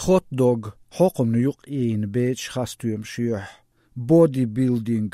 hot dog, hokum nujuk in beach costume shuh, bodybuilding,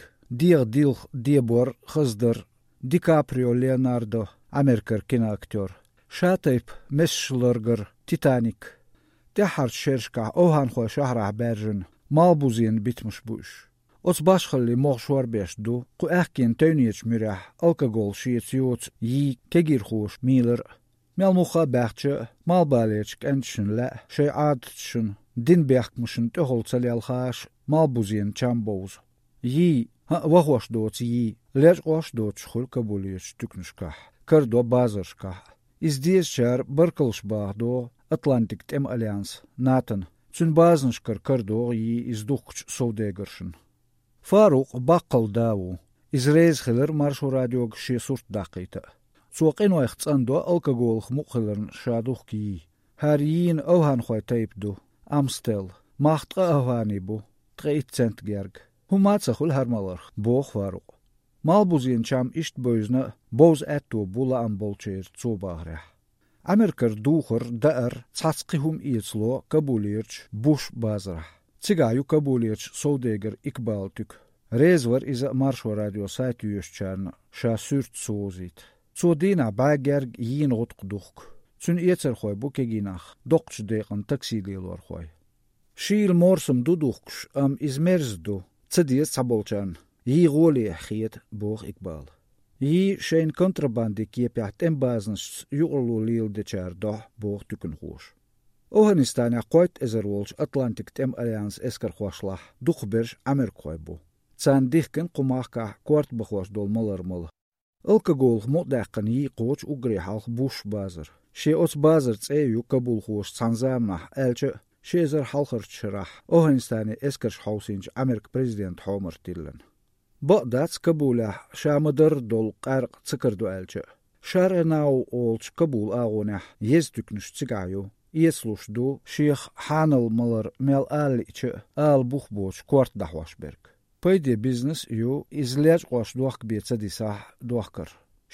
Diebor, Hızdır, DiCaprio, Leonardo, Amerikar kinoaktör, Şatayp, Meşlurger, Titanic, Tehar Şerşka, Ohanxo Şahrah Berjin, Malbuzin bitmiş buş. Ots başxalli moğşvar beşdu, ku ehkin tövniyeç mürah, alkogol şiyet yoğut, yi kegir xoş, miler, melmuxa bahçı, malbaleçk entşin la, şey adçın, din behkmişin töholtsali alxaş, Malbuzin çamboz. Yi, vahoş doç yi, leç oş doç xul kabuliyech tüknüşkah, kardo bazarşkah. İzdiyez şar barkılş bağdo, Atlantik Tem Allians, Nathan, çün bazınşkar kardo yi izduqç sovdegerşin. Faruk baqqal davu, izrez xılar Marşo Radio gşi surt daqita. Soqin o ixtsando alkogol xmuqılırn şaduq ki. Her yiyin avhan xoy taypdu, Amstel, mahtqa avhani bu, 3 cent gerg. Humatsaxul harmalar, boğ Faruk. Malbuzin çam işt boyzna, boz ettu bula ambolçer çobahrah. Amerikar duğur daar çatsqihum iyetslo kabulirç buş bazrah. Cigayu kabulirç sovdeger ikbal tük. Rezvar iza Marşo Radio sayt yüzçarna, şa sürt sozit. Çodina bagerg yiyin gotqduq. Çün iyetser xoy bu keginach, doqç deqan taksililor xoy. Şiil morsum duduqş am izmerzdu. Цадиес цаболчан. Yi goli xiyet boğ ikbal. Yi şeyin kontrabandi kiepyaht en bazınş yuqlu lil deçer doh boğ tükün xoş. Ohanistana qoyt ezerwolç Atlantik Tem Allians eskar xoşlah. Duqberş Amerik xoy bu. Can dihkin qumaqqa quart bixoş dolmalarmalı. Alkogol modaqan yi qoç ugri halq buş bazır. Şey ots bazır tseyu kabul xoş canzamnah elçe Şezer halqırçırah, Ohanistani eskarş hausinç Amerik prezident Homer Tillen. Baqdats kabulah şamadar dol qarq çıkırdu elçe. Şarenav olç kabul ağonah yez tüknüş çıgayu. Yesluşdu Şeyh Hanal malar mel aliçe al buxboç quart dahvaşberg. Payde biznes yu izlerç qoş duaq betsa disah duaqkar.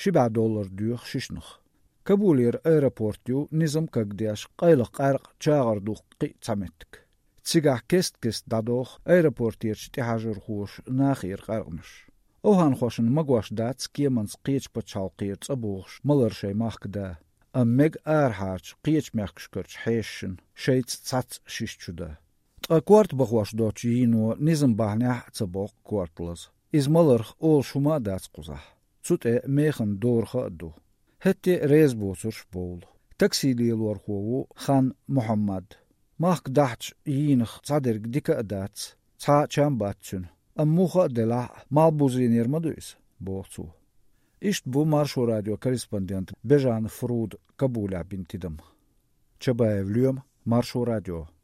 $7 düğ şişnıx. Kabulir aeroportyu nizam kagdiash qaylıq qarq çağırduq qi çamettik. Cigah kest dadoq aeroportierç tihajur xoş naxir qarqmış. Ohan xoşun magwaş dats kiemans qiç paçalqir çabuğş malar şey mahkda. Ammeg arharç qiç mekşkırç heşin şeyt çats şişçuda. Quart baxwaş doç yino nizam bahnah çabuq quartlaz. İzmalar ol şuma dats quzah. Çute mexin dorxa du. Hette rez boçur bol. Taksiliyelor xovu Xan Muhammad. Mahk dahç yinix çaderg dika adats. Ça çambatçun. Ammuxa dela malbuzin yermaduyuz. Boçu. İşt bu Marşo Radio korespondent Bejan Frud Kabula bintidim. Çabayevlüyüm Marşo Radio.